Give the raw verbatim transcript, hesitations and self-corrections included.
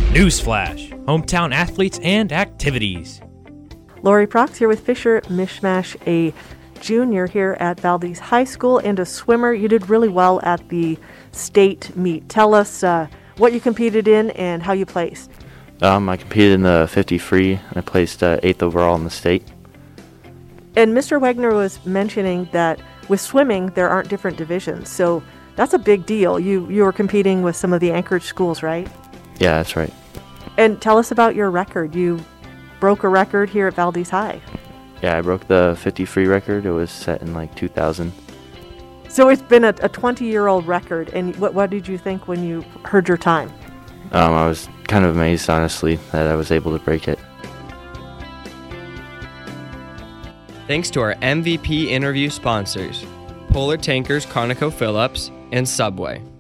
Newsflash, hometown athletes and activities. Lori Prox here with Fisher Mishmash, a junior here at Valdez High School and a swimmer. You did really well at the state meet. Tell us uh, what you competed in and how you placed. Um, I competed in the fifty free, and I placed uh, eighth overall in the state. And Mister Wagner was mentioning that with swimming, there aren't different divisions. So that's a big deal. You, you were competing with some of the Anchorage schools, right? Yeah, that's right. And tell us about your record. You broke a record here at Valdez High. Yeah, I broke the fifty free record. It was set in like two thousand. So it's been a twenty-year-old record. And what, what did you think when you heard your time? Um, I was kind of amazed, honestly, that I was able to break it. Thanks to our M V P interview sponsors, Polar Tankers ConocoPhillips and Subway.